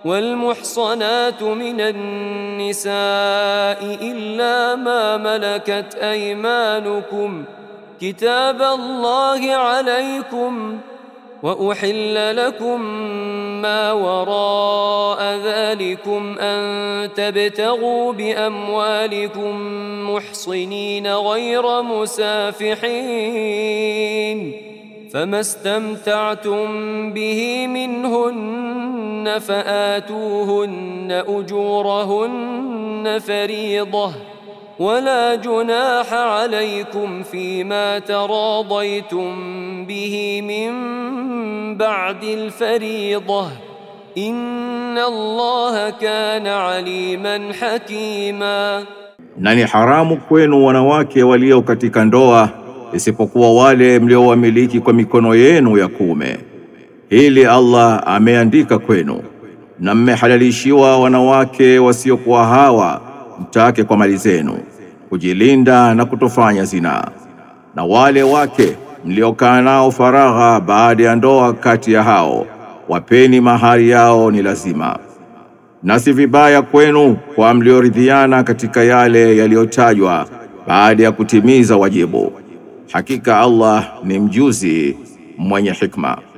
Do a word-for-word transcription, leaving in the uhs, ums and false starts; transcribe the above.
والمحصنات من النساء إلا ما ملكت أيمانكم كتاب الله عليكم وأحل لكم ما وراء ذلكم أن تبتغوا بأموالكم محصنين غير مسافحين فما استمتعتم به منهن فآتوهن أجورهن فريضة ولا جناح عليكم فيما تراضيتم به من بعد الفريضة إن الله كان عليما حكيما. Na ni haramu kwenu wanawake walio katika ndoa isipokuwa wale mliowamiliki kwa mikono yenu ya kuume. Hili Allah ameandika kwenu, na mmehalalishiwa wanawake wasiokuwa hawa mtake kwa mali zenu, kujilinda na kutofanya zina. Na wale wake mliokaa nao faragha baada ya ndoa kati ya hao, wapeni mahari yao ni lazima. Na si vibaya kwenu kwa mlioridhiana katika yale yaliyotajwa baada ya kutimiza wajibu. Hakika Allah ni mjuzi mwenye hikma.